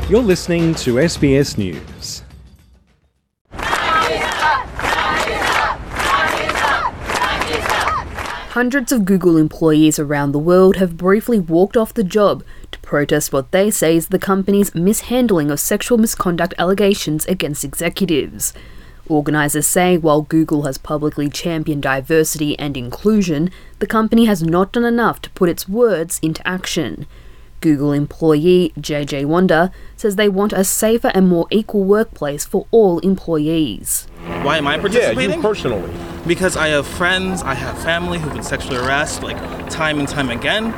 You're listening to SBS News. Hundreds of Google employees around the world have briefly walked off the job to protest what they say is the company's mishandling of sexual misconduct allegations against executives. Organisers say while Google has publicly championed diversity and inclusion, the company has not done enough to put its words into action. Google employee JJ Wonder says they want a safer and more equal workplace for all employees. Why am I participating? Yeah, you personally. Because I have friends, I have family who've been sexually harassed, time and time again.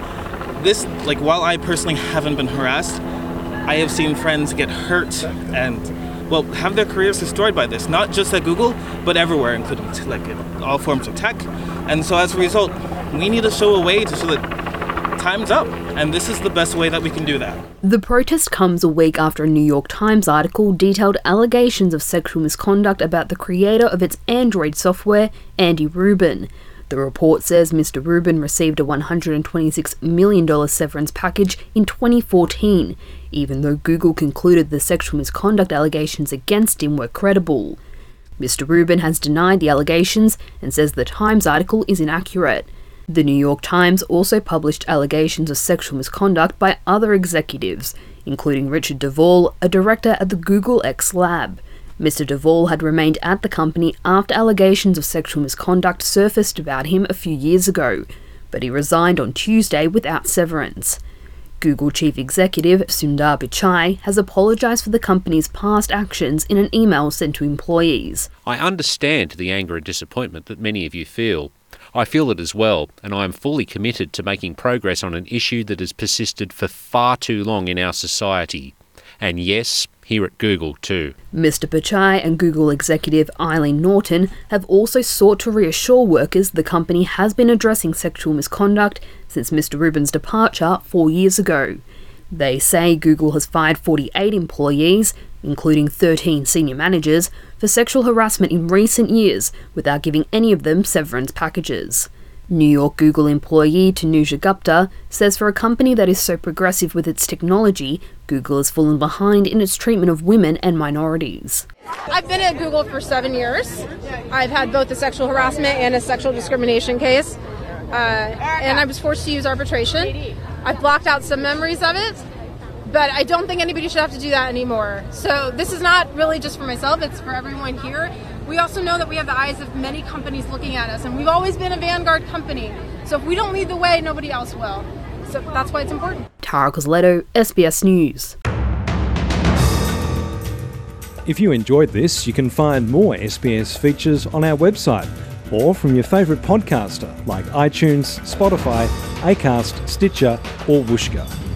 While I personally haven't been harassed, I have seen friends get hurt and, have their careers destroyed by this. Not just at Google, but everywhere, including in all forms of tech. And so as a result, we need to show a way to show that time's up, and this is the best way that we can do that. The protest comes a week after a New York Times article detailed allegations of sexual misconduct about the creator of its Android software, Andy Rubin. The report says Mr. Rubin received a $126 million severance package in 2014, even though Google concluded the sexual misconduct allegations against him were credible. Mr. Rubin has denied the allegations and says the Times article is inaccurate. The New York Times also published allegations of sexual misconduct by other executives, including Richard Duvall, a director at the Google X Lab. Mr. Duvall had remained at the company after allegations of sexual misconduct surfaced about him a few years ago, but he resigned on Tuesday without severance. Google chief executive Sundar Pichai has apologised for the company's past actions in an email sent to employees. I understand the anger and disappointment that many of you feel. I feel it as well, and I am fully committed to making progress on an issue that has persisted for far too long in our society. And yes, here at Google too. Mr. Pichai and Google executive Eileen Norton have also sought to reassure workers the company has been addressing sexual misconduct since Mr. Rubin's departure 4 years ago. They say Google has fired 48 employees, including 13 senior managers, for sexual harassment in recent years without giving any of them severance packages. New York Google employee Tanuja Gupta says for a company that is so progressive with its technology, Google has fallen behind in its treatment of women and minorities. I've been at Google for 7 years. I've had both a sexual harassment and a sexual discrimination case, and I was forced to use arbitration. I've blocked out some memories of it, but I don't think anybody should have to do that anymore. So this is not really just for myself, it's for everyone here. We also know that we have the eyes of many companies looking at us, and we've always been a vanguard company. So if we don't lead the way, nobody else will. So that's why it's important. Tara Cosletto, SBS News. If you enjoyed this, you can find more SBS features on our website or from your favourite podcaster like iTunes, Spotify, Acast, Stitcher or Whooshkaa.